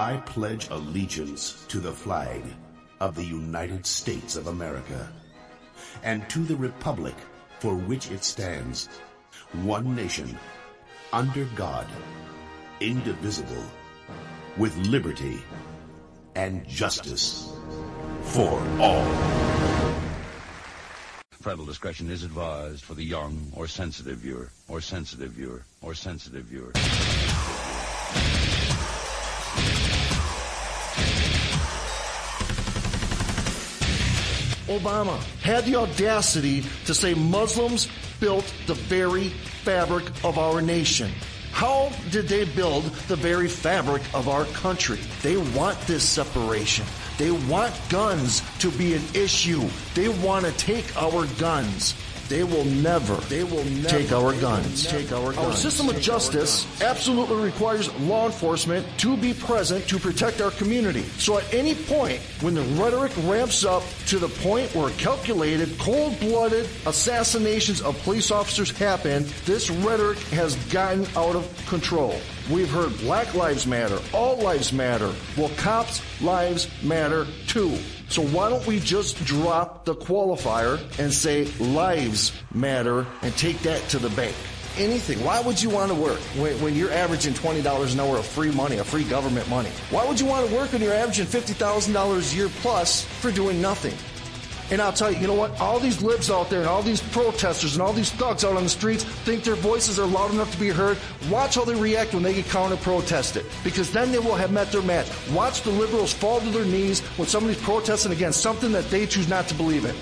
I pledge allegiance to the flag of the United States of America and to the republic for which it stands, one nation, under God, indivisible, with liberty and justice for all. Parental discretion is advised for the young or sensitive viewer, or sensitive viewer, or sensitive viewer. Obama had the audacity to say Muslims built the very fabric of our nation. How did they build the very fabric of our country? They want this separation. They want guns to be an issue. They want to take our guns. They will never take our guns. Our system of justice absolutely requires law enforcement to be present to protect our community. So at any point, when the rhetoric ramps up to the point where calculated, cold-blooded assassinations of police officers happen, this rhetoric has gotten out of control. We've heard Black Lives Matter, all lives matter. Well, cops' lives matter too. So why don't we just drop the qualifier and say lives matter and take that to the bank? Anything. Why would you want to work when you're averaging $20 an hour of free money, of free government money? Why would you want to work when you're averaging $50,000 a year plus for doing nothing? And I'll tell you, you know what? All these libs out there and all these protesters and all these thugs out on the streets think their voices are loud enough to be heard. Watch how they react when they get counter-protested, because then they will have met their match. Watch the liberals fall to their knees when somebody's protesting against something that they choose not to believe in.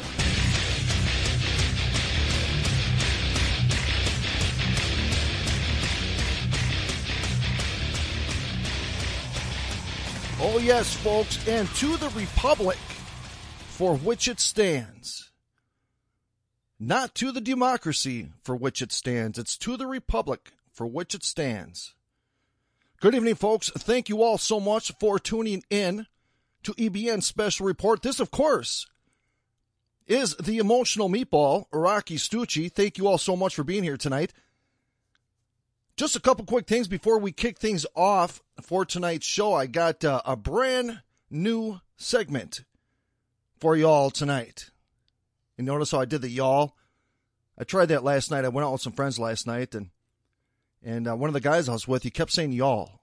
Oh yes, folks, and to the republic for which it stands. Not to the democracy for which it stands. It's to the republic for which it stands. Good evening, folks. Thank you all so much for tuning in to EBN Special Report. This, of course, is the emotional meatball, Rocky Stucci. Thank you all so much for being here tonight. Just a couple quick things before we kick things off for tonight's show. I got a brand new segment for y'all tonight. You notice how I did the y'all? I tried that last night. I went out with some friends last night, and one of the guys I was with, he kept saying y'all.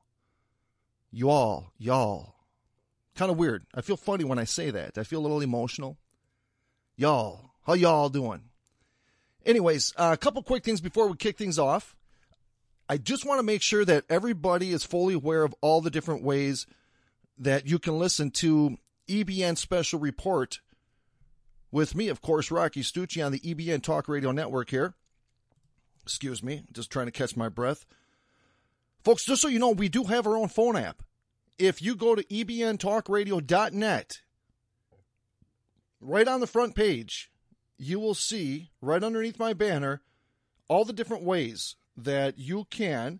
Y'all. Kind of weird. I feel funny when I say that. I feel a little emotional. Y'all. How y'all doing? Anyways, a couple quick things before we kick things off. I just want to make sure that everybody is fully aware of all the different ways that you can listen to EBN Special Report with me, of course, Rocky Stucci on the EBN Talk Radio Network here. Excuse me, just trying to catch my breath. Folks, just so you know, we do have our own phone app. If you go to ebntalkradio.net, right on the front page, you will see, right underneath my banner, all the different ways that you can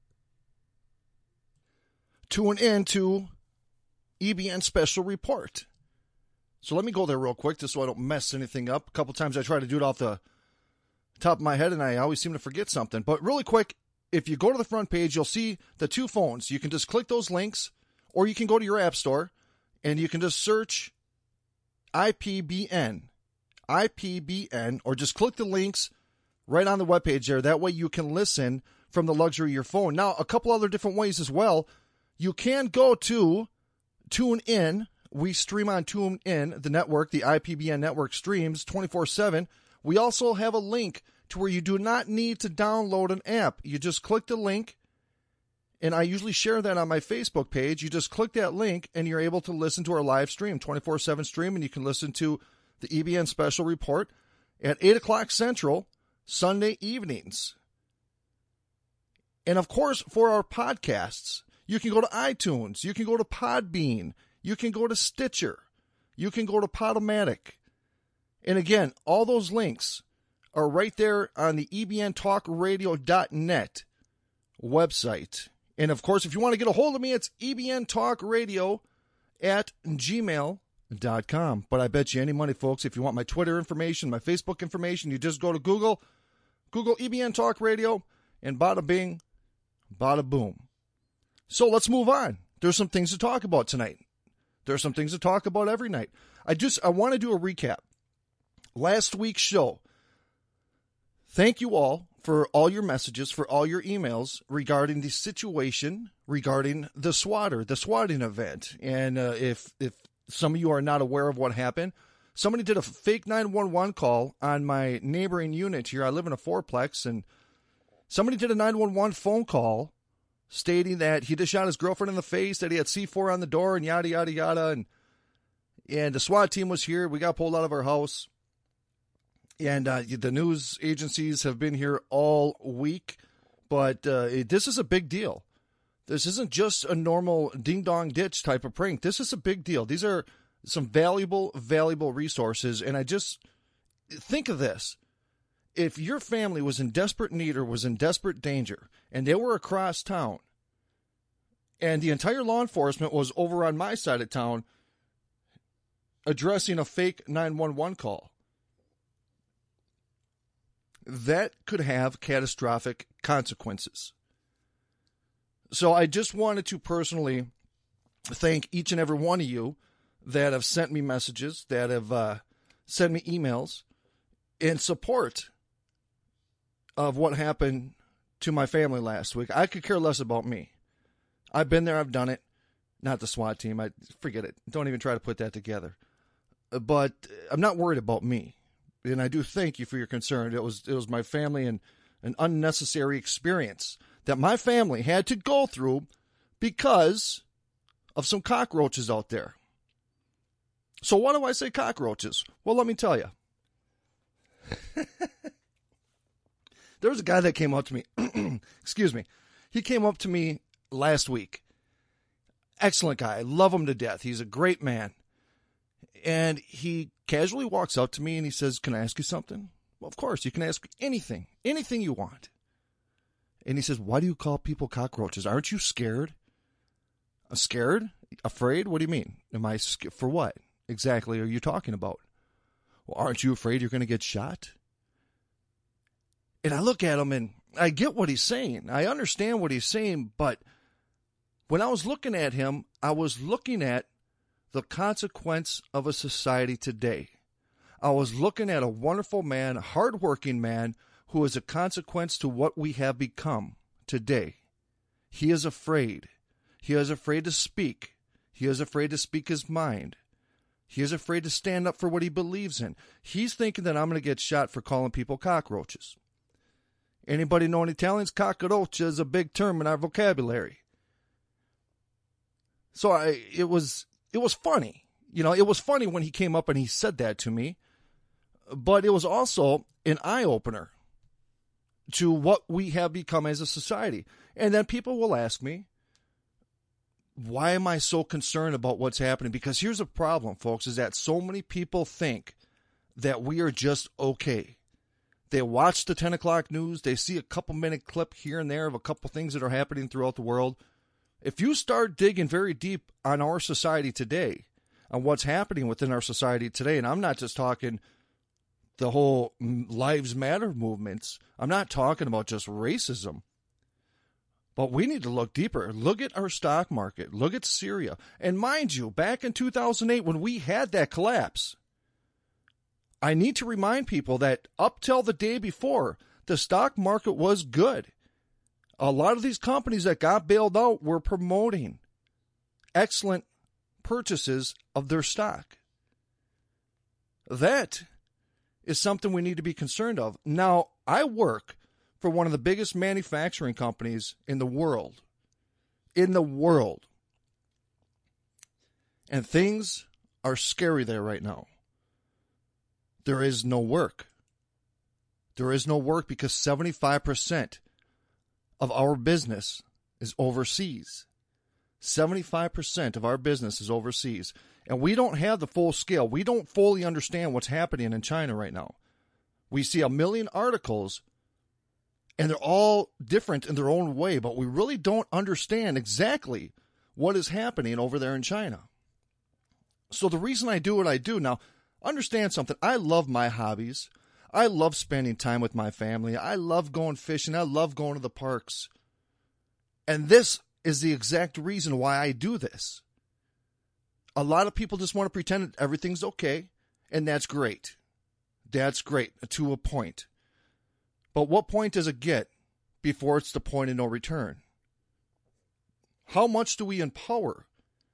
tune into EBN Special Report. So let me go there real quick just so I don't mess anything up. A couple times I try to do it off the top of my head and I always seem to forget something. But really quick, if you go to the front page, you'll see the two phones. You can just click those links, or you can go to your app store and you can just search IPBN, or just click the links right on the webpage there. That way you can listen from the luxury of your phone. Now, a couple other different ways as well. You can go to TuneIn. We stream on TuneIn, the network, the IPBN network streams 24/7. We also have a link to where you do not need to download an app. You just click the link, and I usually share that on my Facebook page. You just click that link, and you're able to listen to our live stream, 24/7 stream, and you can listen to the EBN Special Report at 8 o'clock Central, Sunday evenings. And, of course, for our podcasts, you can go to iTunes. You can go to Podbean. You can go to Stitcher. You can go to Podomatic. And, again, all those links are right there on the ebntalkradio.net website. And, of course, if you want to get a hold of me, it's ebntalkradio@gmail.com. But I bet you any money, folks, if you want my Twitter information, my Facebook information, you just go to Google EBN Talk Radio, and bada bing, bada boom. So let's move on there's some things to talk about tonight. There's some things to talk about every night. I want to do a recap. Last week's show. Thank you all for all your messages, for all your emails regarding the situation, regarding the swatting event. And if some of you are not aware of what happened, somebody did a fake 911 call on my neighboring unit here. I live in a fourplex, and somebody did a 911 phone call stating that he just shot his girlfriend in the face, that he had C4 on the door, and yada, yada, yada. And the SWAT team was here. We got pulled out of our house. And the news agencies have been here all week. But this is a big deal. This isn't just a normal ding-dong-ditch type of prank. This is a big deal. These are some valuable resources. And I just think of this. If your family was in desperate need or was in desperate danger, and they were across town, and the entire law enforcement was over on my side of town addressing a fake 911 call, that could have catastrophic consequences. So I just wanted to personally thank each and every one of you that have sent me messages, that have sent me emails in support of what happened to my family last week. I could care less about me. I've been there, I've done it. Not the SWAT team. I forget it. Don't even try to put that together. But I'm not worried about me. And I do thank you for your concern. It was my family and an unnecessary experience that my family had to go through because of some cockroaches out there. So why do I say cockroaches? Well, let me tell you. There was a guy that came up to me. Excuse me. He came up to me last week. Excellent guy. I love him to death. He's a great man. And he casually walks up to me and he says, "Can I ask you something?" Well, of course, you can ask anything you want. And he says, "Why do you call people cockroaches? Aren't you scared?" I'm scared? Afraid? What do you mean? Am I scared? For what exactly are you talking about? Well, aren't you afraid you're going to get shot? And I look at him and I get what he's saying. I understand what he's saying, but when I was looking at him, I was looking at the consequence of a society today. I was looking at a wonderful man, hardworking man, who is a consequence to what we have become today. He is afraid. He is afraid to speak. He is afraid to speak his mind. He is afraid to stand up for what he believes in. He's thinking that I'm going to get shot for calling people cockroaches. Anybody know any Italians? Cockroach is a big term in our vocabulary. So it was funny. It was funny when he came up and he said that to me. But it was also an eye-opener to what we have become as a society. And then people will ask me, why am I so concerned about what's happening? Because here's a problem, folks, is that so many people think that we are just okay. They watch the 10 o'clock news. They see a couple-minute clip here and there of a couple things that are happening throughout the world. If you start digging very deep on our society today, on what's happening within our society today, and I'm not just talking the whole Lives Matter movements. I'm not talking about just racism. But we need to look deeper. Look at our stock market. Look at Syria. And mind you, back in 2008 when we had that collapse, I need to remind people that up till the day before, the stock market was good. A lot of these companies that got bailed out were promoting excellent purchases of their stock. That is something we need to be concerned of. Now, I work for one of the biggest manufacturing companies in the world. And things are scary there right now. There is no work. There is no work because 75% of our business is overseas. 75% of our business is overseas. And we don't have the full scale. We don't fully understand what's happening in China right now. We see 1 million articles, and they're all different in their own way, but we really don't understand exactly what is happening over there in China. So the reason I do what I do, now, understand something. I love my hobbies. I love spending time with my family. I love going fishing. I love going to the parks. And this is the exact reason why I do this. A lot of people just want to pretend that everything's okay, and that's great. That's great to a point. But what point does it get before it's the point of no return? How much do we empower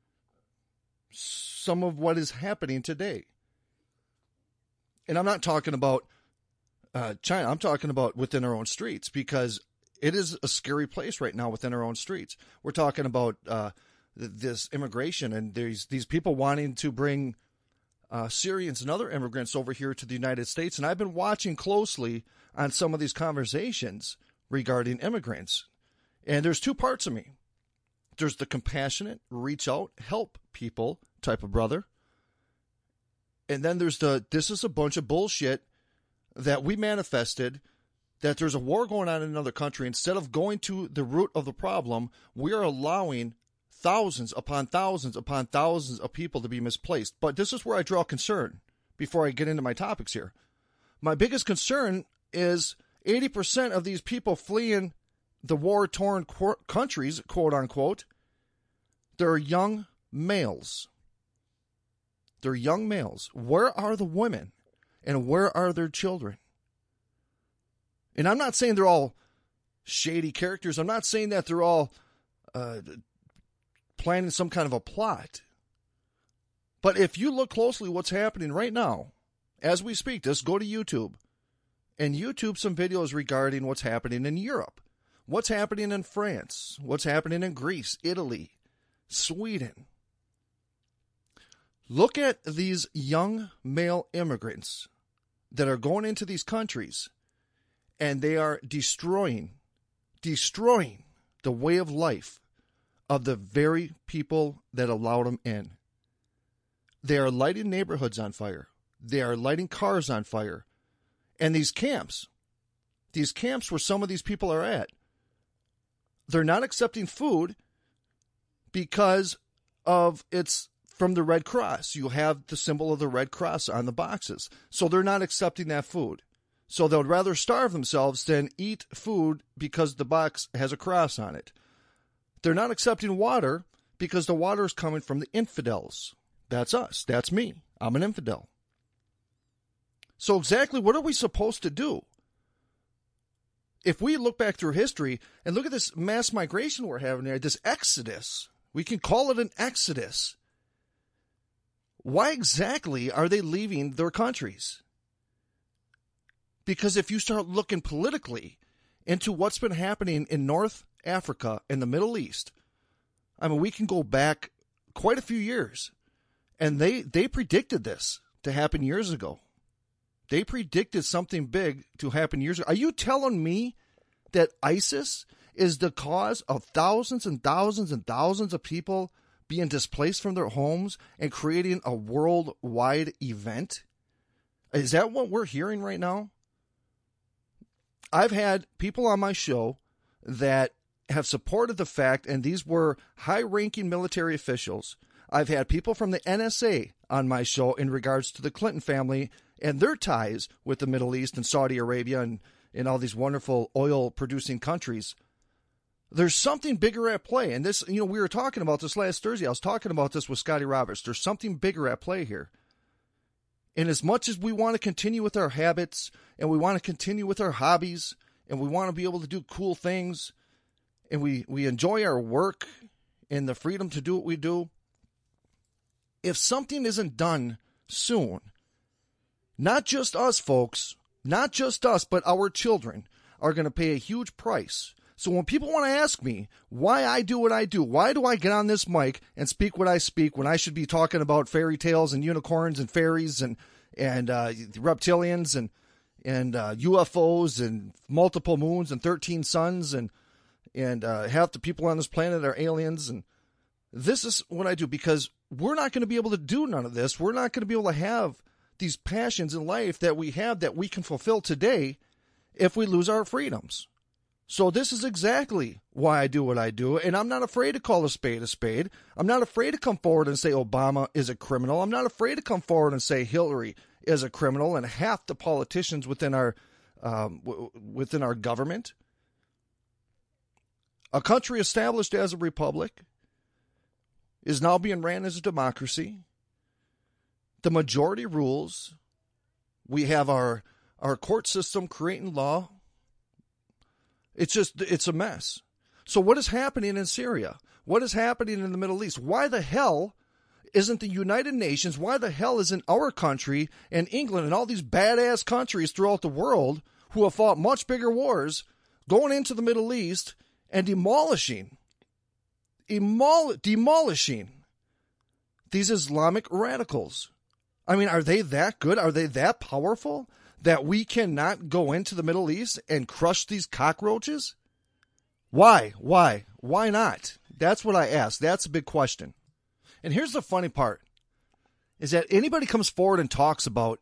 some of what is happening today? And I'm not talking about China. I'm talking about within our own streets, because it is a scary place right now within our own streets. We're talking about this immigration and these people wanting to bring Syrians and other immigrants over here to the United States. And I've been watching closely on some of these conversations regarding immigrants. And there's two parts of me. There's the compassionate, reach out, help people type of brother. And then there's this is a bunch of bullshit that we manifested, that there's a war going on in another country. Instead of going to the root of the problem, we are allowing thousands upon thousands upon thousands of people to be misplaced. But this is where I draw concern before I get into my topics here. My biggest concern is 80% of these people fleeing the war-torn countries, quote unquote, they're young males. They're young males. Where are the women? And where are their children? And I'm not saying they're all shady characters. I'm not saying that they're all planning some kind of a plot. But if you look closely what's happening right now, as we speak, just go to YouTube and YouTube some videos regarding what's happening in Europe, what's happening in France, what's happening in Greece, Italy, Sweden. Look at these young male immigrants that are going into these countries, and they are destroying the way of life of the very people that allowed them in. They are lighting neighborhoods on fire. They are lighting cars on fire. And these camps where some of these people are at, they're not accepting food because of it's from the Red Cross. You have the symbol of the Red Cross on the boxes. So they're not accepting that food. So they'll rather starve themselves than eat food because the box has a cross on it. They're not accepting water because the water is coming from the infidels. That's us. That's me. I'm an infidel. So exactly what are we supposed to do? If we look back through history and look at this mass migration we're having there, this exodus, we can call it an exodus. Why exactly are they leaving their countries? Because if you start looking politically into what's been happening in North Africa and the Middle East, I mean, we can go back quite a few years, and they predicted this to happen years ago. They predicted something big to happen years ago. Are you telling me that ISIS is the cause of thousands and thousands and thousands of people being displaced from their homes and creating a worldwide event? Is that what we're hearing right now? I've had people on my show that have supported the fact, and these were high-ranking military officials. I've had people from the NSA on my show in regards to the Clinton family and their ties with the Middle East and Saudi Arabia and all these wonderful oil-producing countries. There's something bigger at play. And this, we were talking about this last Thursday. I was talking about this with Scotty Roberts. There's something bigger at play here. And as much as we want to continue with our habits and we want to continue with our hobbies and we want to be able to do cool things and we enjoy our work and the freedom to do what we do, if something isn't done soon, not just us, folks, not just us, but our children are going to pay a huge price. So when people want to ask me why I do what I do, why do I get on this mic and speak what I speak when I should be talking about fairy tales and unicorns and fairies and reptilians and UFOs and multiple moons and 13 suns and half the people on this planet are aliens, and this is what I do because we're not going to be able to do none of this. We're not going to be able to have these passions in life that we have that we can fulfill today if we lose our freedoms. So this is exactly why I do what I do, and I'm not afraid to call a spade a spade. I'm not afraid to come forward and say Obama is a criminal. I'm not afraid to come forward and say Hillary is a criminal and half the politicians within our government. A country established as a republic is now being ran as a democracy. The majority rules. We have our court system creating law. It's a mess. So what is happening in Syria? What is happening in the Middle East? Why the hell isn't the United Nations, why the hell isn't our country and England and all these badass countries throughout the world who have fought much bigger wars going into the Middle East and demolishing these Islamic radicals? I mean, are they that good? Are they that powerful that we cannot go into the Middle East and crush these cockroaches? Why? Why not? That's what I ask. That's a big question. And here's the funny part, is that anybody comes forward and talks about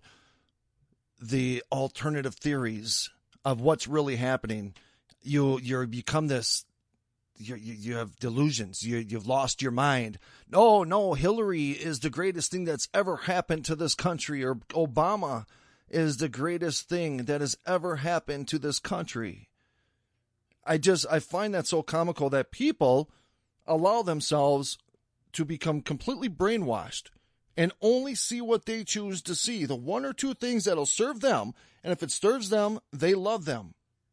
the alternative theories of what's really happening, you become this, you have delusions, you've lost your mind. No, Hillary is the greatest thing that's ever happened to this country, or Obama is the greatest thing that has ever happened to this country. I find that so comical that people allow themselves to become completely brainwashed and only see what they choose to see, the one or two things that'll serve them, and if it serves them, they love them.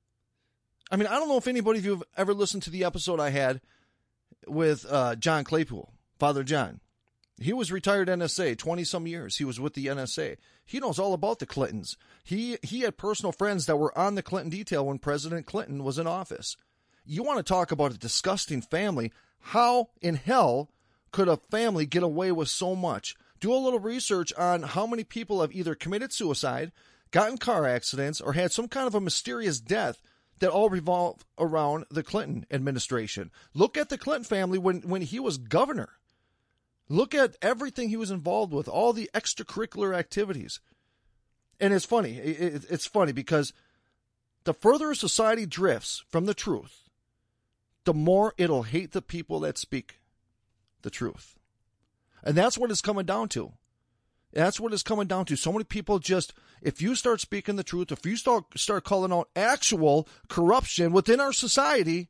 I mean, I don't know if anybody of you have ever listened to the episode I had with John Claypool, Father John. He was retired NSA, 20-some years. He was with the NSA. He knows all about the Clintons. He had personal friends that were on the Clinton detail when President Clinton was in office. You want to talk about a disgusting family. How in hell could a family get away with so much? Do a little research on how many people have either committed suicide, gotten car accidents, or had some kind of a mysterious death that all revolve around the Clinton administration. Look at the Clinton family when he was governor. Look at everything he was involved with, all the extracurricular activities. And it's funny. It's funny because the further a society drifts from the truth, the more it'll hate the people that speak the truth. And that's what it's coming down to. That's what it's coming down to. So many people just, if you start speaking the truth, if you start calling out actual corruption within our society,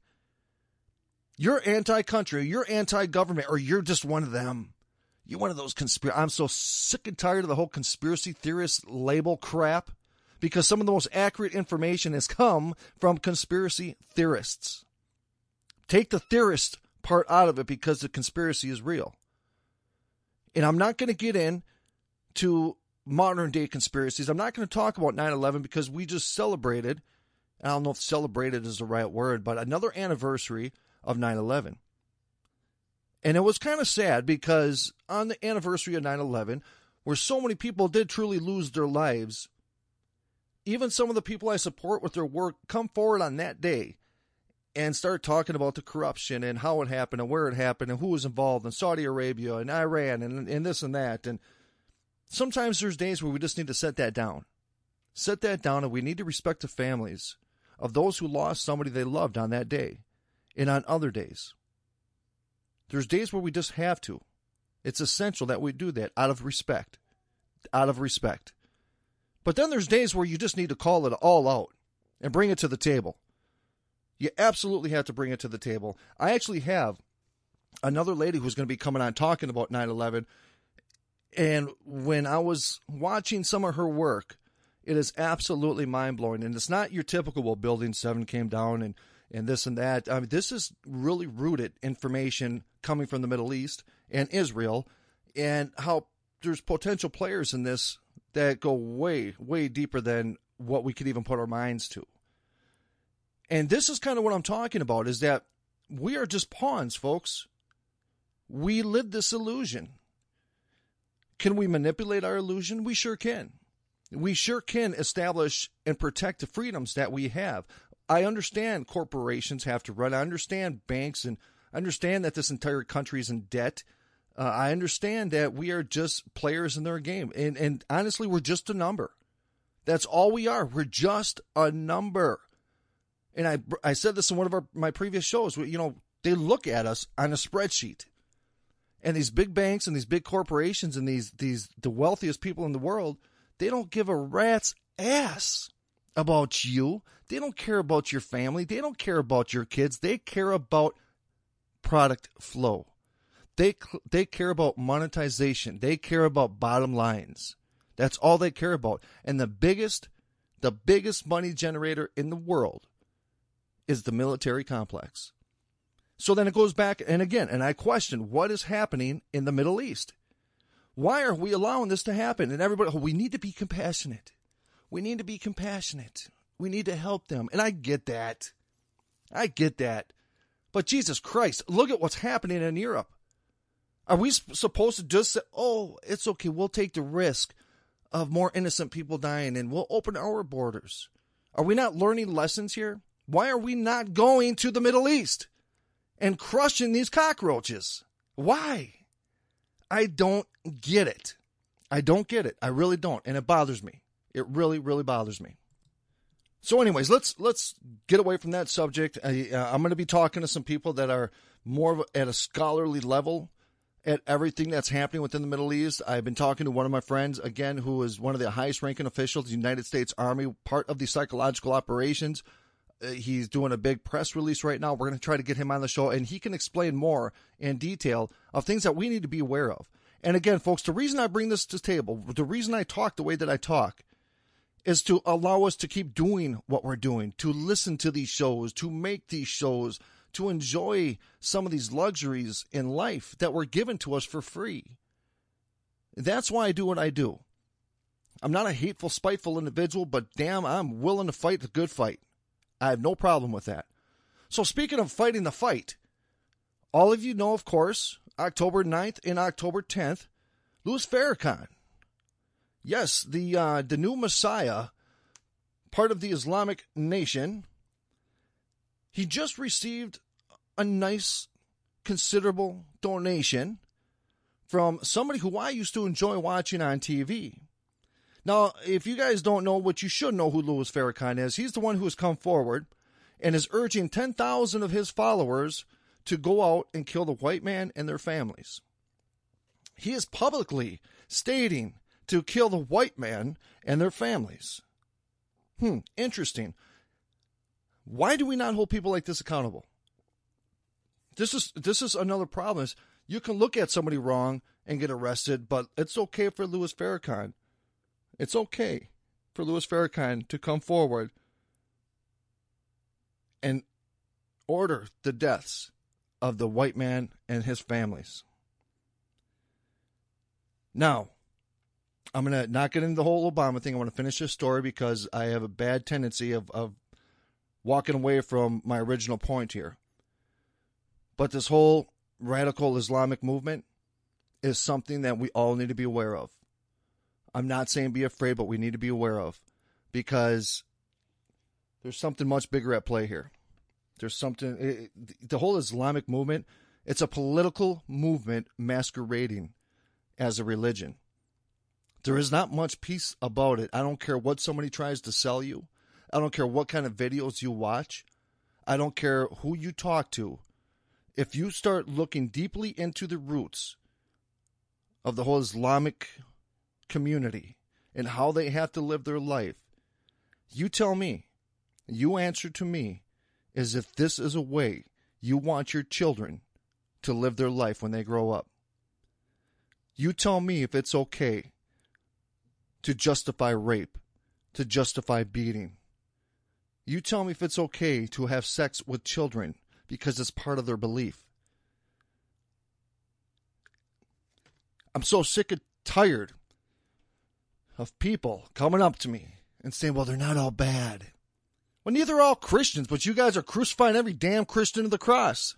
you're anti-country, you're anti-government, or you're just one of them. You're one of those I'm so sick and tired of the whole conspiracy theorist label crap, because some of the most accurate information has come from conspiracy theorists. Take the theorist part out of it because the conspiracy is real. And I'm not going to get into modern day conspiracies. I'm not going to talk about 9/11 because we just celebrated, I don't know if celebrated is the right word, but another anniversary of 9/11. And it was kind of sad because on the anniversary of 9/11, where so many people did truly lose their lives, even some of the people I support with their work come forward on that day and start talking about the corruption and how it happened and where it happened and who was involved in Saudi Arabia and Iran and this and that. And sometimes there's days where we just need to set that down. Set that down, and we need to respect the families of those who lost somebody they loved on that day and on other days. There's days where we just have to. It's essential that we do that out of respect. Out of respect. But then there's days where you just need to call it all out and bring it to the table. You absolutely have to bring it to the table. I actually have another lady who's going to be coming on talking about 9/11. And when I was watching some of her work, it is absolutely mind-blowing. And it's not your typical, well, Building 7 came down and this and that. I mean, this is really rooted information coming from the Middle East and Israel, and how there's potential players in this that go way, way deeper than what we could even put our minds to. And this is kind of what I'm talking about, is that we are just pawns, folks. We live this illusion. Can we manipulate our illusion? We sure can. We sure can establish and protect the freedoms that we have. I understand corporations have to run. I understand banks, and I understand that this entire country is in debt. I understand that we are just players in their game. And honestly, we're just a number. That's all we are. We're just a number. And I said this in one of my previous shows. You know, they look at us on a spreadsheet. And these big banks and these big corporations and the wealthiest people in the world, they don't give a rat's ass about you. They don't care about your family. They don't care about your kids. They care about product flow. They care about monetization. They care about bottom lines. That's all they care about. And the biggest money generator in the world is the military complex. So then it goes back, and again, and I question what is happening in the Middle East. Why are we allowing this to happen? And everybody, we need to be compassionate. We need to be compassionate. We need to help them. And I get that. But Jesus Christ, look at what's happening in Europe. Are we supposed to just say, oh, it's okay, we'll take the risk of more innocent people dying and we'll open our borders? Are we not learning lessons here? Why are we not going to the Middle East and crushing these cockroaches? Why? I don't get it. I really don't. And it bothers me. It really, really bothers me. So anyways, let's get away from that subject. I'm going to be talking to some people that are more at a scholarly level at everything that's happening within the Middle East. I've been talking to one of my friends, again, who is one of the highest ranking officials of the United States Army, part of the psychological operations. He's doing a big press release right now. We're going to try to get him on the show, and he can explain more in detail of things that we need to be aware of. And again, folks, the reason I bring this to the table, the reason I talk the way that I talk, is to allow us to keep doing what we're doing, to listen to these shows, to make these shows, to enjoy some of these luxuries in life that were given to us for free. That's why I do what I do. I'm not a hateful, spiteful individual, but damn, I'm willing to fight the good fight. I have no problem with that. So speaking of fighting the fight, all of you know, of course, October 9th and October 10th, Louis Farrakhan. Yes, the new Messiah, part of the Islamic nation, he just received a nice, considerable donation from somebody who I used to enjoy watching on TV. Now, if you guys don't know, what you should know who Louis Farrakhan is, he's the one who has come forward and is urging 10,000 of his followers to go out and kill the white man and their families. He is publicly stating to kill the white man and their families. Interesting. Why do we not hold people like this accountable? This is another problem. Is you can look at somebody wrong and get arrested, but it's okay for Louis Farrakhan. It's okay for Louis Farrakhan to come forward and order the deaths of the white man and his families. Now, I'm going to not get into the whole Obama thing. I want to finish this story because I have a bad tendency of walking away from my original point here. But this whole radical Islamic movement is something that we all need to be aware of. I'm not saying be afraid, but we need to be aware of, because there's something much bigger at play here. There's something, the whole Islamic movement, it's a political movement masquerading as a religion. There is not much peace about it. I don't care what somebody tries to sell you. I don't care what kind of videos you watch. I don't care who you talk to. If you start looking deeply into the roots of the whole Islamic community and how they have to live their life, you tell me, you answer to me, is if this is a way you want your children to live their life when they grow up. You tell me if it's okay to justify rape, to justify beating. You tell me if it's okay to have sex with children because it's part of their belief. I'm so sick and tired of people coming up to me and saying, well, they're not all bad. Well, neither are all Christians, but you guys are crucifying every damn Christian to the cross.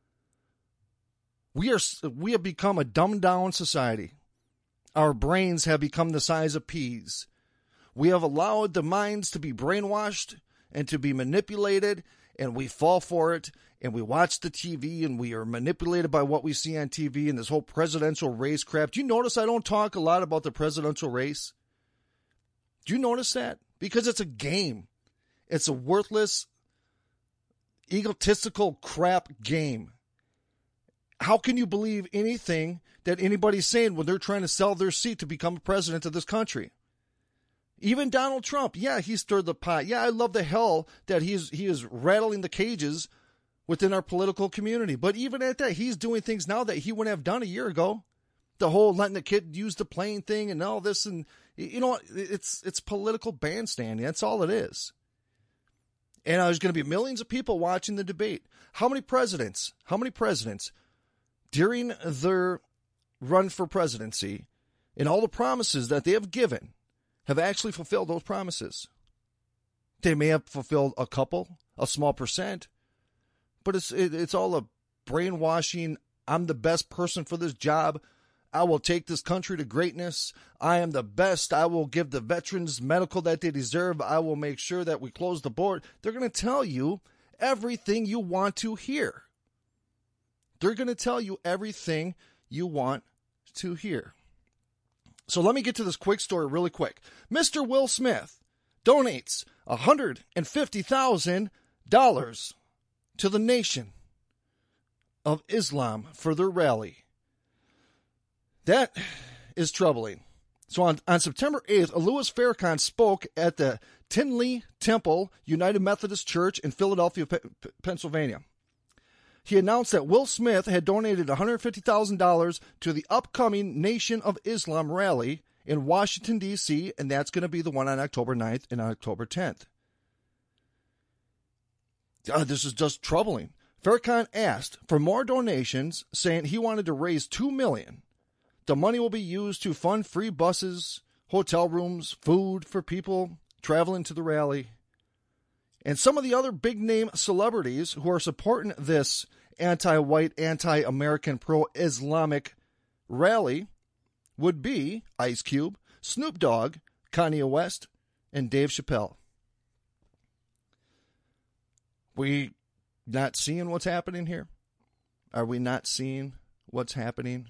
We have become a dumbed down society. Our brains have become the size of peas. We have allowed the minds to be brainwashed and to be manipulated, and we fall for it, and we watch the TV, and we are manipulated by what we see on TV and this whole presidential race crap. Do you notice I don't talk a lot about the presidential race? Do you notice that? Because it's a game. It's a worthless, egotistical crap game. How can you believe anything that anybody's saying when they're trying to sell their seat to become president of this country? Even Donald Trump, yeah, he stirred the pot. Yeah, I love the hell that he is rattling the cages within our political community. But even at that, he's doing things now that he wouldn't have done a year ago. The whole letting the kid use the plane thing and all this, and you know, it's political bandstanding. That's all it is. And there's going to be millions of people watching the debate. How many presidents during their run for presidency and all the promises that they have given have actually fulfilled those promises? They may have fulfilled a couple, a small percent, but it's all a brainwashing. I'm the best person for this job. I will take this country to greatness. I am the best. I will give the veterans medical that they deserve. I will make sure that we close the border. They're going to tell you everything you want to hear. They're going to tell you everything you want to hear. So let me get to this quick story really quick. Mr. Will Smith donates $150,000 to the Nation of Islam for their rally. That is troubling. So on September 8th, Louis Farrakhan spoke at the Tinley Temple United Methodist Church in Philadelphia, Pennsylvania. He announced that Will Smith had donated $150,000 to the upcoming Nation of Islam rally in Washington, D.C., and that's going to be the one on October 9th and October 10th. This is just troubling. Farrakhan asked for more donations, saying he wanted to raise $2 million. The money will be used to fund free buses, hotel rooms, food for people traveling to the rally. And some of the other big-name celebrities who are supporting this anti-white, anti-American, pro-Islamic rally would be Ice Cube, Snoop Dogg, Kanye West, and Dave Chappelle. We not seeing what's happening here? Are we not seeing what's happening?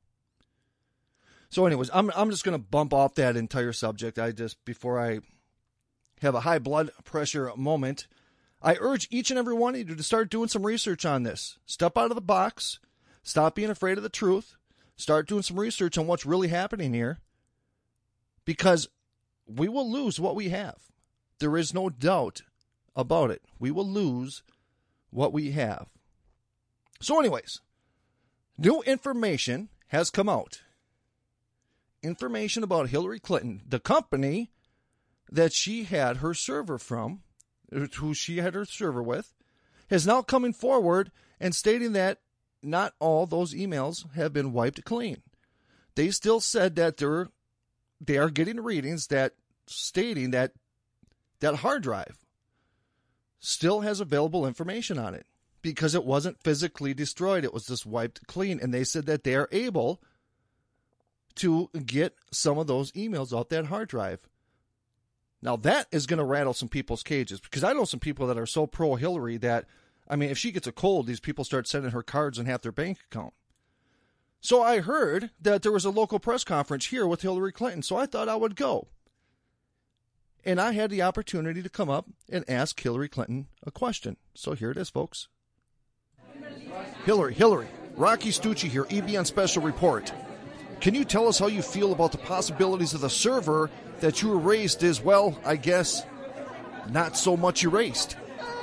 So anyways, I'm just going to bump off that entire subject. Before I have a high blood pressure moment, I urge each and every one of you to start doing some research on this. Step out of the box. Stop being afraid of the truth. Start doing some research on what's really happening here. Because we will lose what we have. There is no doubt about it. We will lose what we have. So anyways, new information has come out. Information about Hillary Clinton, the company that she had her server from, who she had her server with, is now coming forward and stating that not all those emails have been wiped clean. They still said that they are getting readings that stating that that hard drive still has available information on it because it wasn't physically destroyed. It was just wiped clean. And they said that they are able to get some of those emails off that hard drive. Now that is going to rattle some people's cages because I know some people that are so pro-Hillary that, I mean, if she gets a cold, these people start sending her cards and half their bank account. So I heard that there was a local press conference here with Hillary Clinton, so I thought I would go. And I had the opportunity to come up and ask Hillary Clinton a question. So here it is, folks. Hillary, Rocky Stucci here, EBN Special Report. Can you tell us how you feel about the possibilities of the server that you erased is, well, I guess, not so much erased?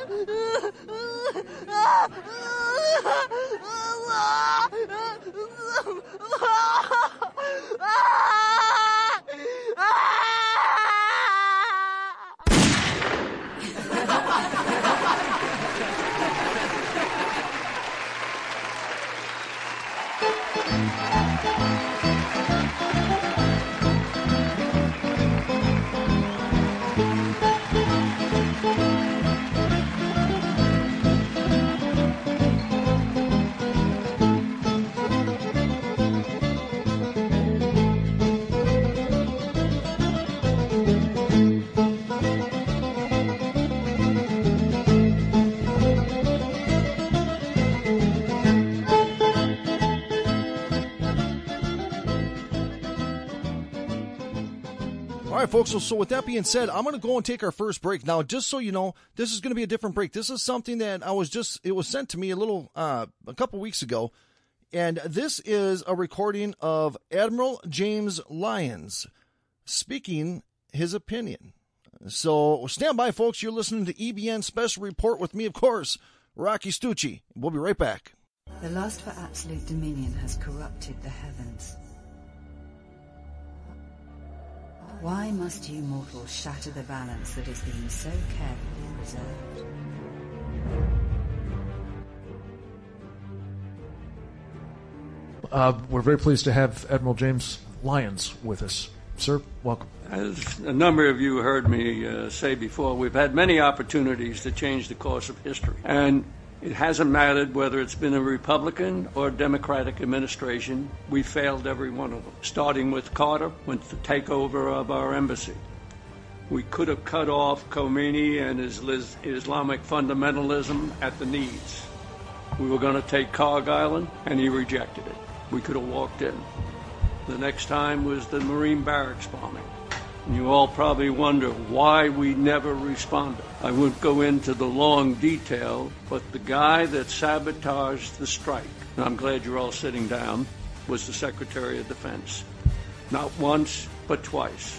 All right, folks, so with that being said, I'm going to go and take our first break. Now, just so you know, this is going to be a different break. This is something that it was sent to me a couple weeks ago, and this is a recording of Admiral James Lyons speaking his opinion. So stand by, folks. You're listening to EBN Special Report with me, of course, Rocky Stucci. We'll be right back. The lust for absolute dominion has corrupted the heavens. Why must you mortals shatter the balance that has been so carefully preserved? We're very pleased to have Admiral James Lyons with us. Sir, welcome. As a number of you heard me say before, we've had many opportunities to change the course of history. And it hasn't mattered whether it's been a Republican or Democratic administration. We failed every one of them, starting with Carter, with the takeover of our embassy. We could have cut off Khomeini and his Islamic fundamentalism at the knees. We were going to take Karg Island, and he rejected it. We could have walked in. The next time was the Marine barracks bombing. And you all probably wonder why we never responded. I won't go into the long detail, but the guy that sabotaged the strike, and I'm glad you're all sitting down, was the Secretary of Defense. Not once, but twice.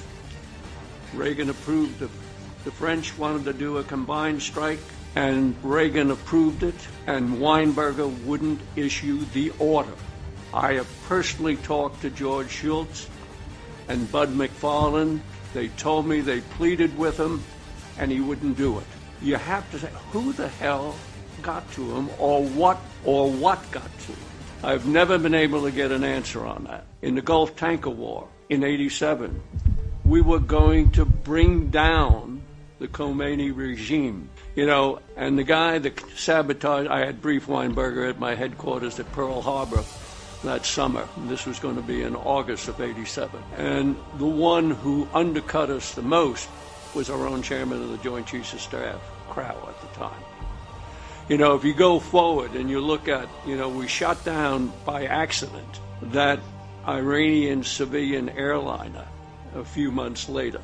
Reagan approved it. The French wanted to do a combined strike, and Reagan approved it, and Weinberger wouldn't issue the order. I have personally talked to George Shultz and Bud McFarlane. They told me they pleaded with him, and he wouldn't do it. You have to say, who the hell got to him, or what got to him? I've never been able to get an answer on that. In the Gulf Tanker War in '87, we were going to bring down the Khomeini regime. You know, and the guy that sabotaged, I had briefed Weinberger at my headquarters at Pearl Harbor that summer. This was going to be in August of '87. And the one who undercut us the most was our own chairman of the Joint Chiefs of Staff, Crow, at the time. You know, if you go forward and you look at, you know, we shot down by accident that Iranian civilian airliner a few months later.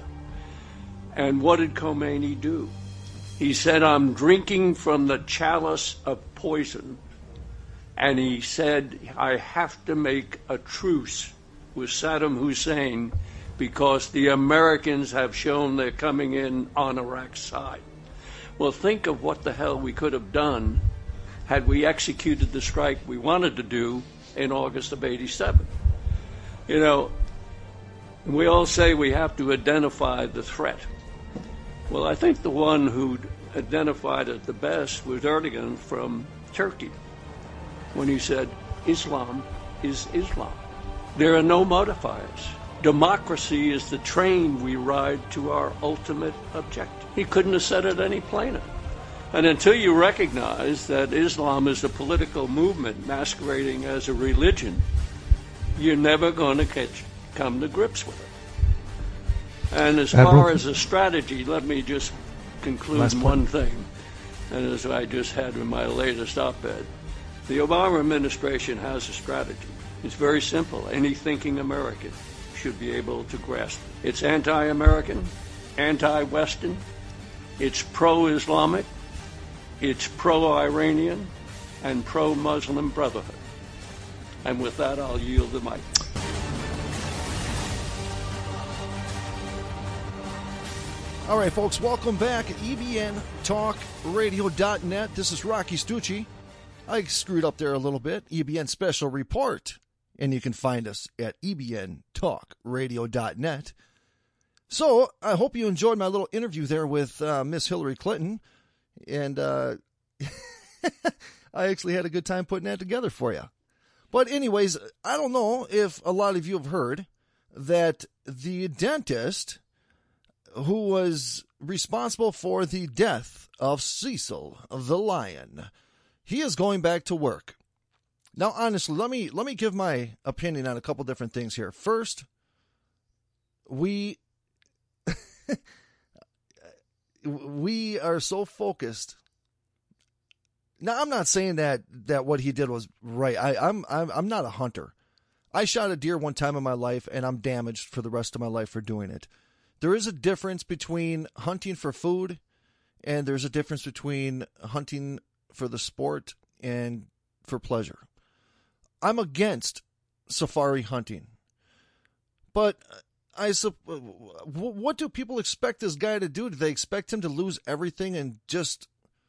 And what did Khomeini do? He said, I'm drinking from the chalice of poison. And he said, I have to make a truce with Saddam Hussein because the Americans have shown they're coming in on Iraq's side. Well, think of what the hell we could have done had we executed the strike we wanted to do in August of '87. You know, we all say we have to identify the threat. Well, I think the one who identified it the best was Erdogan from Turkey, when he said, Islam is Islam. There are no modifiers. Democracy is the train we ride to our ultimate objective. He couldn't have said it any plainer. And until you recognize that Islam is a political movement masquerading as a religion, you're never going to come to grips with it. And as far as a strategy, let me just conclude one thing, and as I just had in my latest op-ed. The Obama administration has a strategy. It's very simple. Any thinking American should be able to grasp it. It's anti-American, anti-Western, it's pro-Islamic, it's pro-Iranian, and pro-Muslim Brotherhood. And with that, I'll yield the mic. All right, folks, welcome back at EBNTalkRadio.net. This is Rocky Stucci. I screwed up there a little bit. EBN Special Report. And you can find us at EBNTalkRadio.net. So I hope you enjoyed my little interview there with Miss Hillary Clinton. And I actually had a good time putting that together for you. But anyways, I don't know if a lot of you have heard that the dentist who was responsible for the death of Cecil the Lion, he is going back to work. Now, honestly, let me give my opinion on a couple different things here. First, we are so focused. Now, I'm not saying that what he did was right. I'm not a hunter. I shot a deer one time in my life, and I'm damaged for the rest of my life for doing it. There is a difference between hunting for food, and there's a difference between hunting for the sport and for pleasure. I'm against safari hunting, but what do people expect this guy to do? Do they expect him to lose everything and just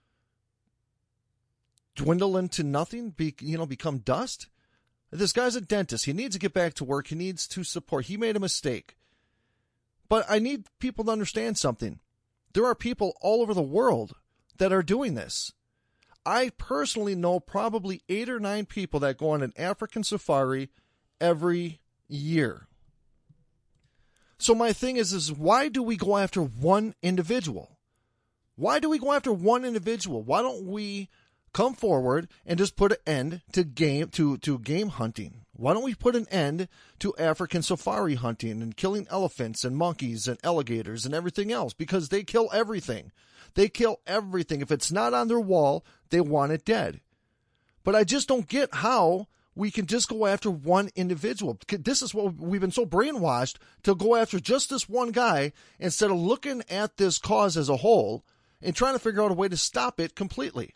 dwindle into nothing? Become dust? This guy's a dentist. He needs to get back to work. He needs to support. He made a mistake. But I need people to understand something. There are people all over the world that are doing this. I personally know probably 8 or 9 people that go on an African safari every year. So my thing is why do we go after one individual? Why do we go after one individual? Why don't we come forward and just put an end to game hunting? Why don't we put an end to African safari hunting and killing elephants and monkeys and alligators and everything else? Because they kill everything. They kill everything. If it's not on their wall, they want it dead. But I just don't get how we can just go after one individual. This is what we've been so brainwashed to go after just this one guy instead of looking at this cause as a whole and trying to figure out a way to stop it completely.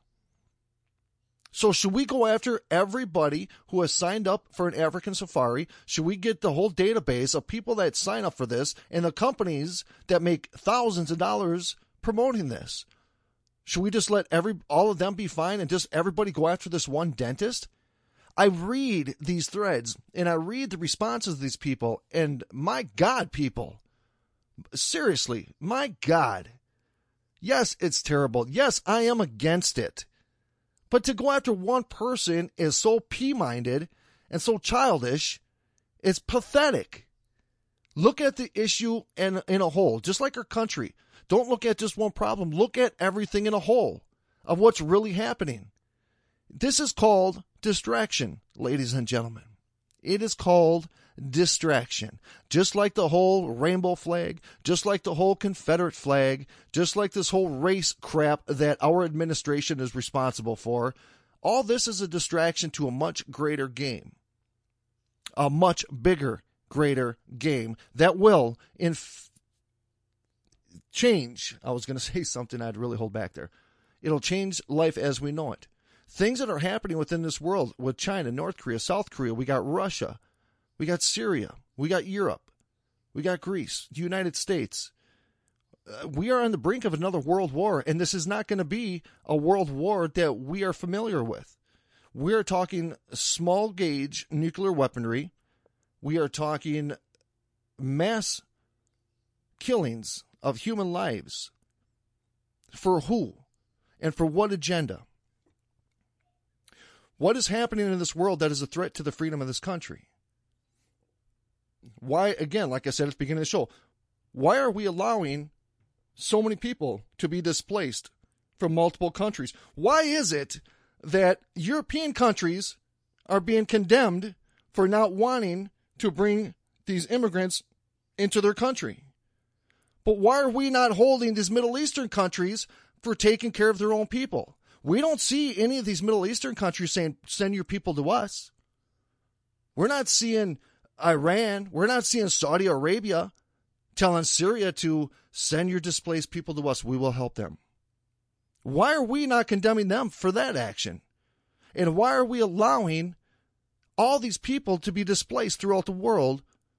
So should we go after everybody who has signed up for an African safari? Should we get the whole database of people that sign up for this and the companies that make thousands of dollars promoting this? Should we just let all of them be fine and just everybody go after this one dentist? I read these threads and I read the responses of these people, and my God, people, seriously, my God. Yes, it's terrible. Yes, I am against it. But to go after one person is so pea-minded and so childish, it's pathetic. Look at the issue in a whole, just like our country. Don't look at just one problem. Look at everything in a whole of what's really happening. This is called distraction, ladies and gentlemen. It is called distraction. Just like the whole rainbow flag, just like the whole Confederate flag, just like this whole race crap that our administration is responsible for, all this is a distraction to a much greater game. A much bigger, greater game that will change. I was going to say something I'd really hold back there. It'll change life as we know it. Things that are happening within this world with China, North Korea, South Korea, we got Russia, we got Syria, we got Europe, we got Greece, the United States. We are on the brink of another world war, and this is not going to be a world war that we are familiar with. We are talking small gauge nuclear weaponry. We are talking mass killings of human lives. For who? And for what agenda? What is happening in this world that is a threat to the freedom of this country? Why, again, like I said at the beginning of the show, why are we allowing so many people to be displaced from multiple countries? Why is it that European countries are being condemned for not wanting to bring these immigrants into their country? But why are we not holding these Middle Eastern countries for taking care of their own people? We don't see any of these Middle Eastern countries saying, send your people to us. We're not seeing Iran. We're not seeing Saudi Arabia telling Syria to send your displaced people to us. We will help them. Why are we not condemning them for that action? And why are we allowing all these people to be displaced throughout the world?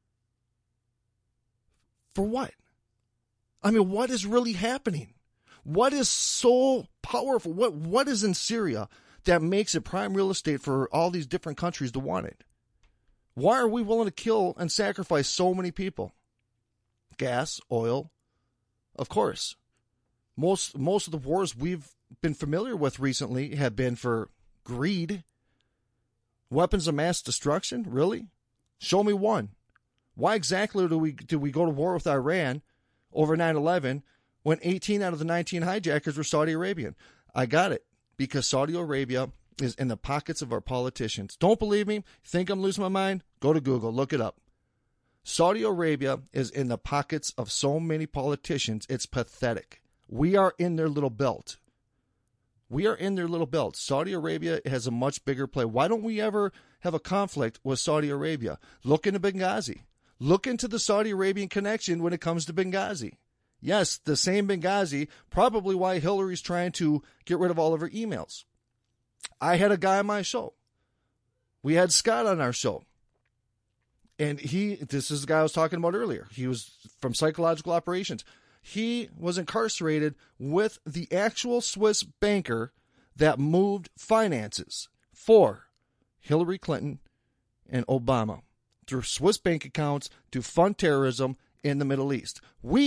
For what? I mean, what is really happening? What is so powerful? What is in Syria that makes it prime real estate for all these different countries to want it? Why are we willing to kill and sacrifice so many people? Gas, oil, of course. Most of the wars we've been familiar with recently have been for greed. Weapons of mass destruction? Really? Show me one. Why exactly do we go to war with Iran over 9/11 when 18 out of the 19 hijackers were Saudi Arabian? I got it. Because Saudi Arabia is in the pockets of our politicians. Don't believe me? Think I'm losing my mind? Go to Google. Look it up. Saudi Arabia is in the pockets of so many politicians. It's pathetic. We are in their little belt. We are in their little belt. Saudi Arabia has a much bigger play. Why don't we ever have a conflict with Saudi Arabia? Look into Benghazi. Look into the Saudi Arabian connection when it comes to Benghazi. Yes, the same Benghazi, probably why Hillary's trying to get rid of all of her emails. I had a guy on my show. We had Scott on our show. And this is the guy I was talking about earlier. He was from Psychological Operations. He was incarcerated with the actual Swiss banker that moved finances for Hillary Clinton and Obama through Swiss bank accounts to fund terrorism in the Middle East.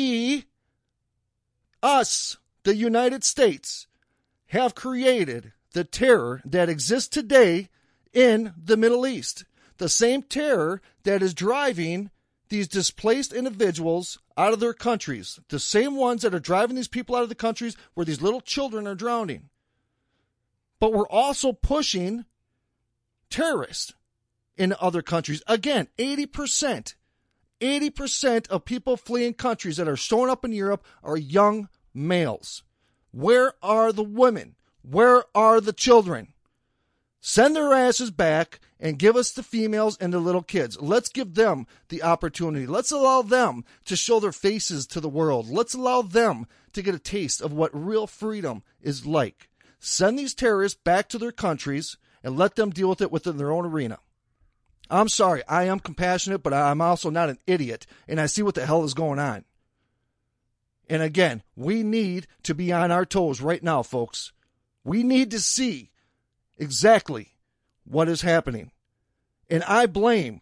Us, the United States, have created the terror that exists today in the Middle East. The same terror that is driving these displaced individuals out of their countries. The same ones that are driving these people out of the countries where these little children are drowning. But we're also pushing terrorists in other countries. Again, 80% of people fleeing countries that are showing up in Europe are young males. Where are the women? Where are the children? Send their asses back and give us the females and the little kids. Let's give them the opportunity. Let's allow them to show their faces to the world. Let's allow them to get a taste of what real freedom is like. Send these terrorists back to their countries and let them deal with it within their own arena. I'm sorry, I am compassionate, but I'm also not an idiot, and I see what the hell is going on. And again, we need to be on our toes right now, folks. We need to see exactly what is happening. And I blame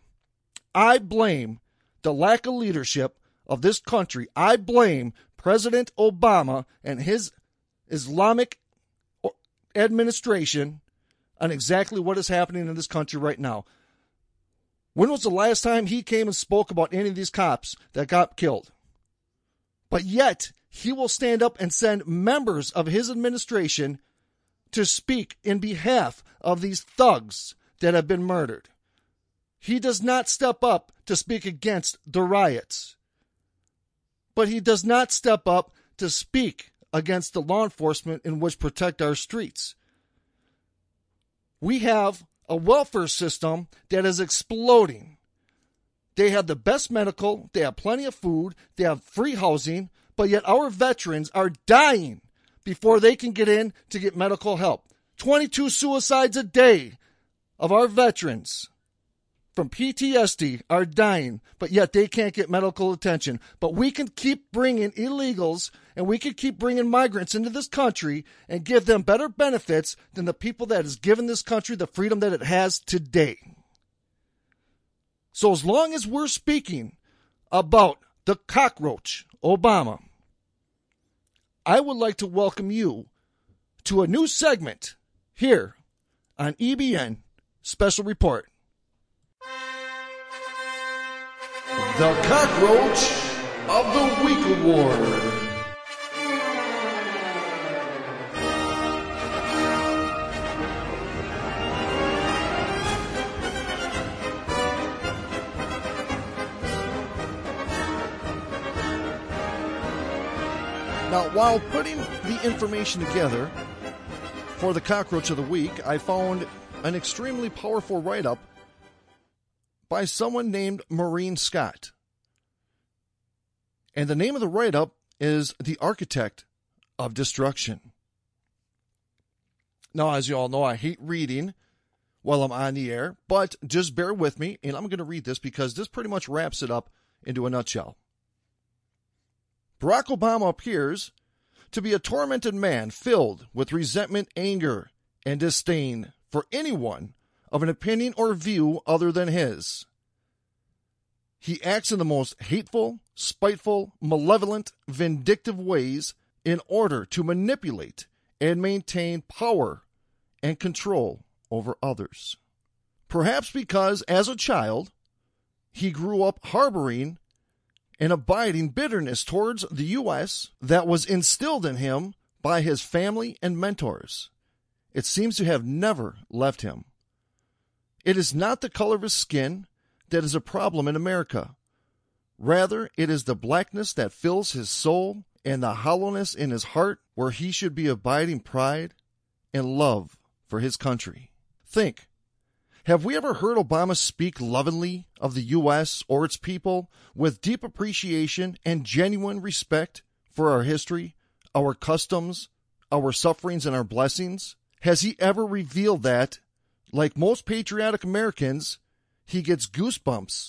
the lack of leadership of this country. I blame President Obama and his Islamic administration on exactly what is happening in this country right now. When was the last time he came and spoke about any of these cops that got killed? But yet, he will stand up and send members of his administration to speak in behalf of these thugs that have been murdered. He does not step up to speak against the riots. But he does not step up to speak against the law enforcement in which protect our streets. We have a welfare system that is exploding. They have the best medical, they have plenty of food, they have free housing, but yet our veterans are dying before they can get in to get medical help. 22 suicides a day of our veterans from PTSD are dying, but yet they can't get medical attention. But we can keep bringing illegals and we can keep bringing migrants into this country and give them better benefits than the people that has given this country the freedom that it has today. So as long as we're speaking about the cockroach, Obama, I would like to welcome you to a new segment here on EBN Special Report. The Cockroach of the Week Award. Now, while putting the information together for the Cockroach of the Week, I found an extremely powerful write-up by someone named Maureen Scott. And the name of the write-up is The Architect of Destruction. Now, as you all know, I hate reading while I'm on the air, but just bear with me, and I'm going to read this because this pretty much wraps it up into a nutshell. Barack Obama appears to be a tormented man filled with resentment, anger, and disdain for anyone of an opinion or view other than his. He acts in the most hateful, spiteful, malevolent, vindictive ways in order to manipulate and maintain power and control over others. Perhaps because, as a child, he grew up harboring an abiding bitterness towards the U.S. that was instilled in him by his family and mentors. It seems to have never left him. It is not the color of his skin that is a problem in America. Rather, it is the blackness that fills his soul and the hollowness in his heart where he should be abiding pride and love for his country. Think, have we ever heard Obama speak lovingly of the U.S. or its people with deep appreciation and genuine respect for our history, our customs, our sufferings, and our blessings? Has he ever revealed that, like most patriotic Americans, he gets goosebumps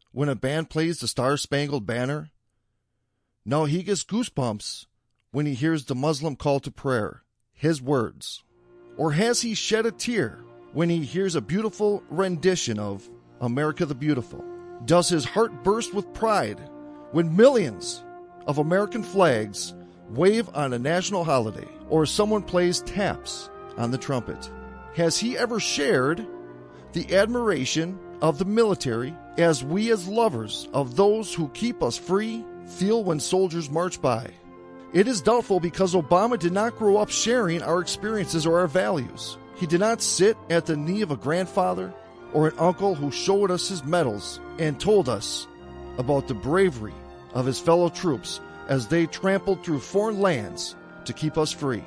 when a band plays the Star-Spangled Banner? No, he gets goosebumps when he hears the Muslim call to prayer, his words. Or has he shed a tear when he hears a beautiful rendition of America the Beautiful? Does his heart burst with pride when millions of American flags wave on a national holiday, or someone plays taps on the trumpet? Has he ever shared the admiration of the military as we as lovers of those who keep us free feel when soldiers march by? It is doubtful because Obama did not grow up sharing our experiences or our values. He did not sit at the knee of a grandfather or an uncle who showed us his medals and told us about the bravery of his fellow troops as they trampled through foreign lands to keep us free.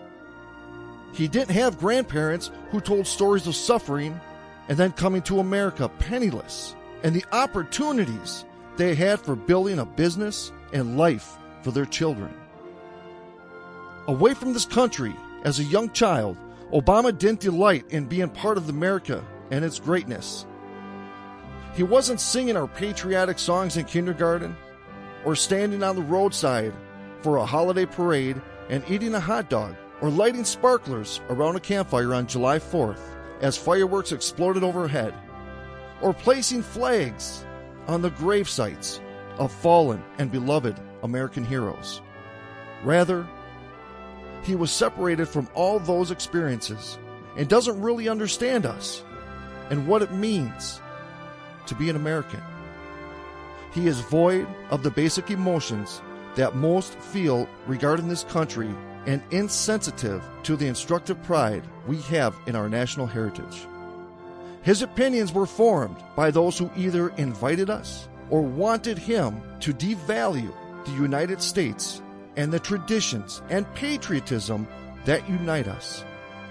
He didn't have grandparents who told stories of suffering and then coming to America penniless, and the opportunities they had for building a business and life for their children. Away from this country as a young child, Obama didn't delight in being part of America and its greatness. He wasn't singing our patriotic songs in kindergarten or standing on the roadside for a holiday parade and eating a hot dog or lighting sparklers around a campfire on July 4th as fireworks exploded overhead, or placing flags on the grave sites of fallen and beloved American heroes. Rather, he was separated from all those experiences and doesn't really understand us and what it means to be an American. He is void of the basic emotions that most feel regarding this country and insensitive to the instructive pride we have in our national heritage. His opinions were formed by those who either invited us or wanted him to devalue the United States and the traditions and patriotism that unite us.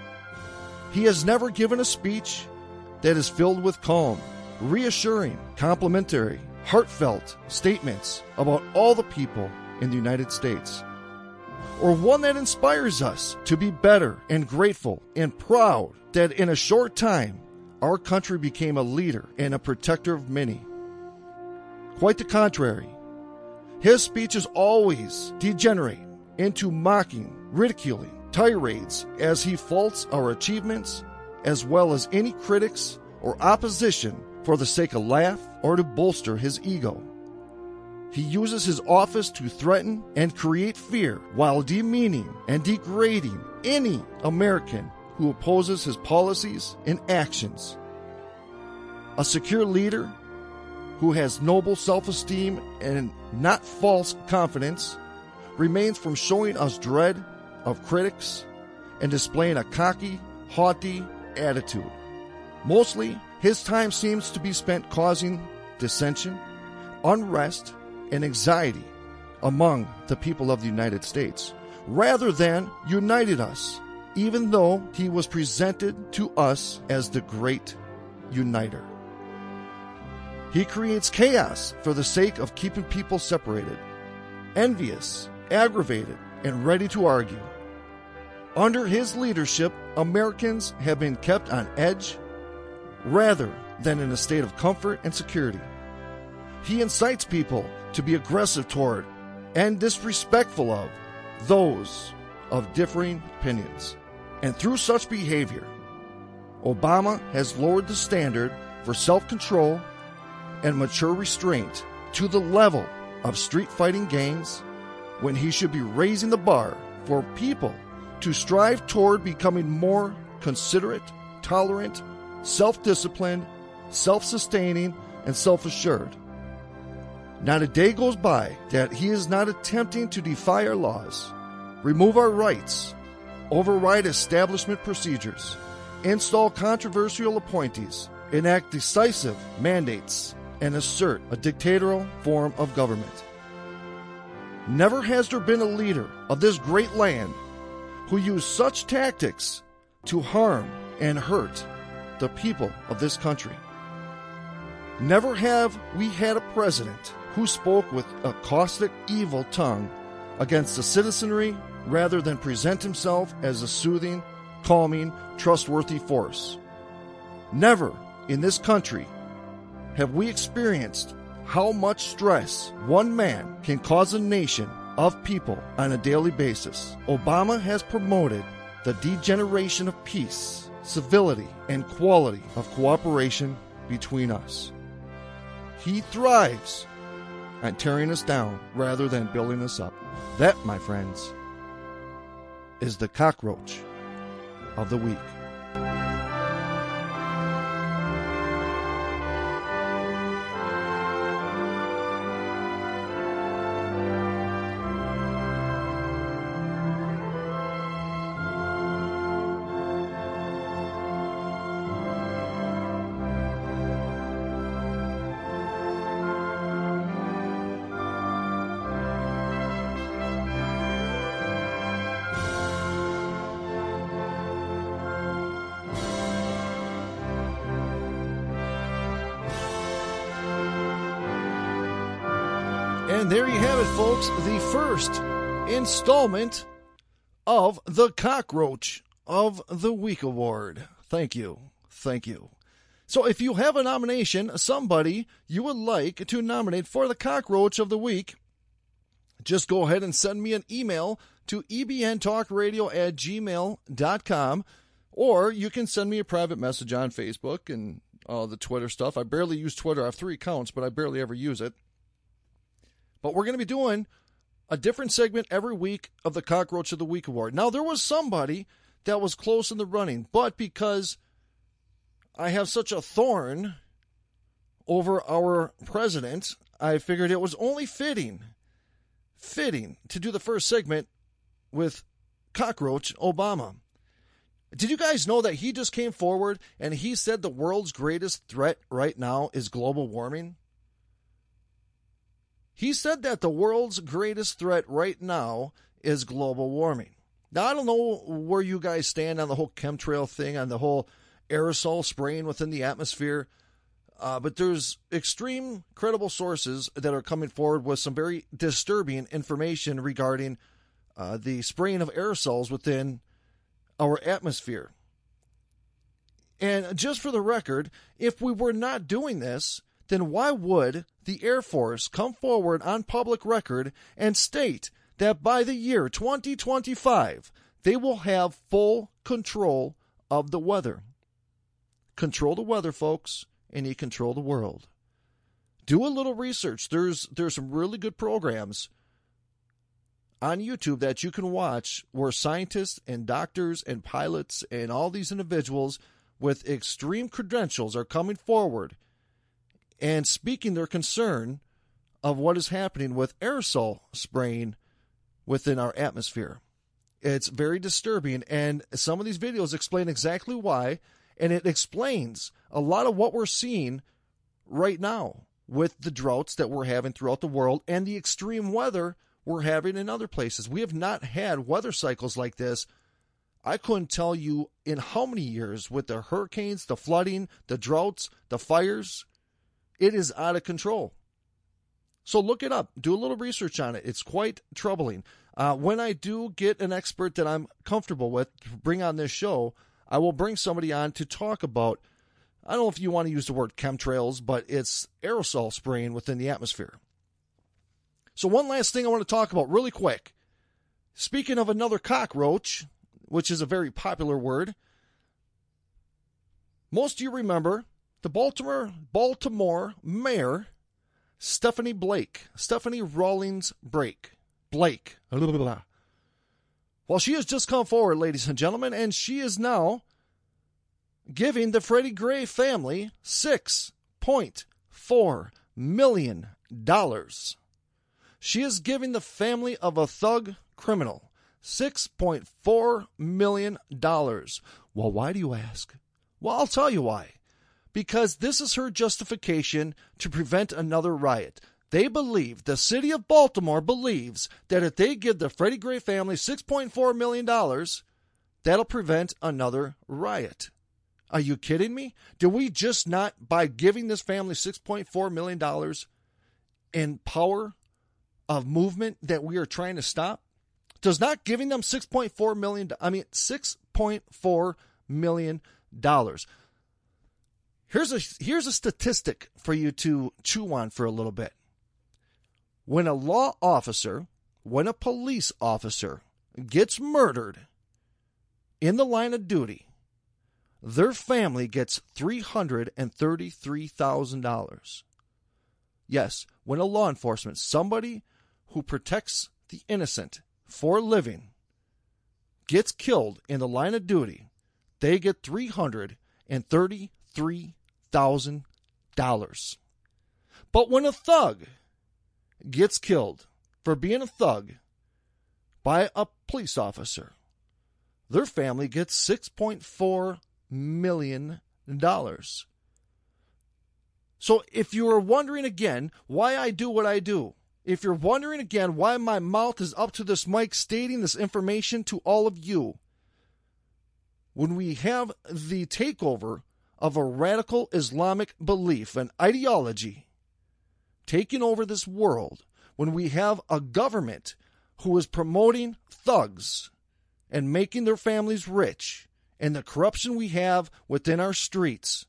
He has never given a speech that is filled with calm, reassuring, complimentary, heartfelt statements about all the people in the United States, or one that inspires us to be better and grateful and proud that in a short time our country became a leader and a protector of many. Quite the contrary, his speeches always degenerate into mocking, ridiculing, tirades as he faults our achievements as well as any critics or opposition for the sake of laugh or to bolster his ego. He uses his office to threaten and create fear while demeaning and degrading any American who opposes his policies and actions. A secure leader who has noble self-esteem and not false confidence remains from showing us dread of critics and displaying a cocky, haughty attitude. Mostly, his time seems to be spent causing dissension, unrest, and anxiety among the people of the United States, rather than united us, even though he was presented to us as the great uniter. He creates chaos for the sake of keeping people separated, envious, aggravated, and ready to argue. Under his leadership, Americans have been kept on edge rather than in a state of comfort and security. He incites people to be aggressive toward and disrespectful of those of differing opinions. And through such behavior, Obama has lowered the standard for self-control and mature restraint to the level of street fighting gangs when he should be raising the bar for people to strive toward becoming more considerate, tolerant, self-disciplined, self-sustaining, and self-assured. Not a day goes by that he is not attempting to defy our laws, remove our rights, override establishment procedures, install controversial appointees, enact decisive mandates, and assert a dictatorial form of government. Never has there been a leader of this great land who used such tactics to harm and hurt the people of this country. Never have we had a president who spoke with a caustic, evil tongue against the citizenry rather than present himself as a soothing, calming, trustworthy force. Never in this country have we experienced how much stress one man can cause a nation of people on a daily basis. Obama has promoted the degeneration of peace, civility, and quality of cooperation between us. He thrives on tearing us down rather than building us up. That, my friends, is the cockroach of the week. And there you have it, folks, the first installment of the Cockroach of the Week Award. Thank you. Thank you. So if you have a nomination, somebody you would like to nominate for the Cockroach of the Week, just go ahead and send me an email to ebntalkradio@gmail.com, or you can send me a private message on Facebook and all the Twitter stuff. I barely use Twitter. I have 3 accounts, but I barely ever use it. But we're going to be doing a different segment every week of the Cockroach of the Week Award. Now, there was somebody that was close in the running, but because I have such a thorn over our president, I figured it was only fitting to do the first segment with Cockroach Obama. Did you guys know that he just came forward and he said the world's greatest threat right now is global warming? He said that the world's greatest threat right now is global warming. Now, I don't know where you guys stand on the whole chemtrail thing, on the whole aerosol spraying within the atmosphere, but there's extreme credible sources that are coming forward with some very disturbing information regarding the spraying of aerosols within our atmosphere. And just for the record, if we were not doing this, then why would the Air Force come forward on public record and state that by the year 2025, they will have full control of the weather? Control the weather, folks, and you control the world. Do a little research. There's some really good programs on YouTube that you can watch where scientists and doctors and pilots and all these individuals with extreme credentials are coming forward and speaking their concern of what is happening with aerosol spraying within our atmosphere. It's very disturbing, and some of these videos explain exactly why, and it explains a lot of what we're seeing right now with the droughts that we're having throughout the world and the extreme weather we're having in other places. We have not had weather cycles like this. I couldn't tell you in how many years with the hurricanes, the flooding, the droughts, the fires. It is out of control. So look it up. Do a little research on it. It's quite troubling. When I do get an expert that I'm comfortable with to bring on this show, I will bring somebody on to talk about, I don't know if you want to use the word chemtrails, but it's aerosol spraying within the atmosphere. So one last thing I want to talk about really quick. Speaking of another cockroach, which is a very popular word, most of you remember the Baltimore mayor, Stephanie Rawlings Blake. Well, she has just come forward, ladies and gentlemen, and she is now giving the Freddie Gray family $6.4 million. She is giving the family of a thug criminal $6.4 million. Well, why do you ask? Well, I'll tell you why. Because this is her justification to prevent another riot. They believe, the city of Baltimore believes, that if they give the Freddie Gray family $6.4 million, that'll prevent another riot. Are you kidding me? Do we just not, by giving this family $6.4 million in power of movement that we are trying to stop? Does not giving them $6.4 million, $6.4 million. Here's a statistic for you to chew on for a little bit. When a police officer gets murdered in the line of duty, their family gets $333,000. Yes, when a law enforcement, somebody who protects the innocent for a living, gets killed in the line of duty, they get $333,000. But when a thug gets killed for being a thug by a police officer, their family gets $6.4 million. So if you are wondering again why I do what I do, if you're wondering again why my mouth is up to this mic stating this information to all of you, when we have the takeover of a radical Islamic belief and ideology taking over this world, when we have a government who is promoting thugs and making their families rich, and the corruption we have within our streets,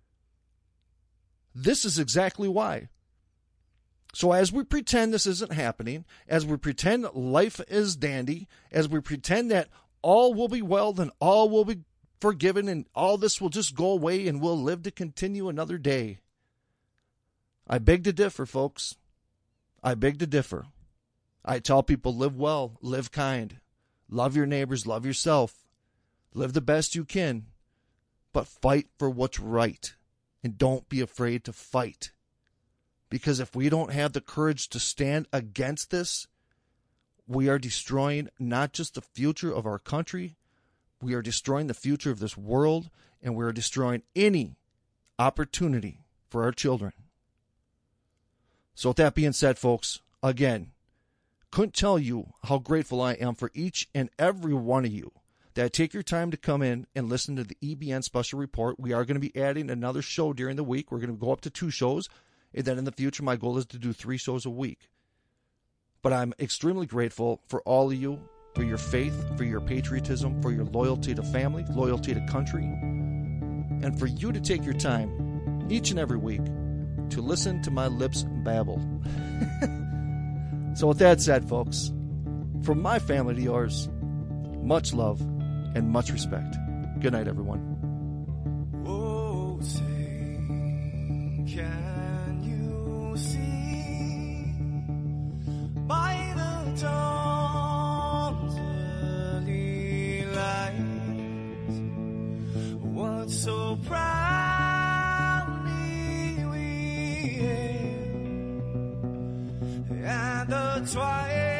this is exactly why. So as we pretend this isn't happening, as we pretend life is dandy, as we pretend that all will be well and all will be forgiven and all this will just go away and we'll live to continue another day, I beg to differ, folks. I beg to differ. I tell people, live well, live kind, love your neighbors, love yourself, live the best you can, but fight for what's right, and don't be afraid to fight. Because if we don't have the courage to stand against this, we are destroying not just the future of our country, we are destroying the future of this world, and we are destroying any opportunity for our children. So with that being said, folks, again, couldn't tell you how grateful I am for each and every one of you that take your time to come in and listen to the EBN Special Report. We are going to be adding another show during the week. We're going to go up to 2 shows. And then in the future, my goal is to do 3 shows a week. But I'm extremely grateful for all of you, for your faith, for your patriotism, for your loyalty to family, loyalty to country, and for you to take your time each and every week to listen to my lips babble. So with that said, folks, from my family to yours, much love and much respect. Good night, everyone. Oh, say, can you see by the dawn's early light what so proudly we hailed at the twilight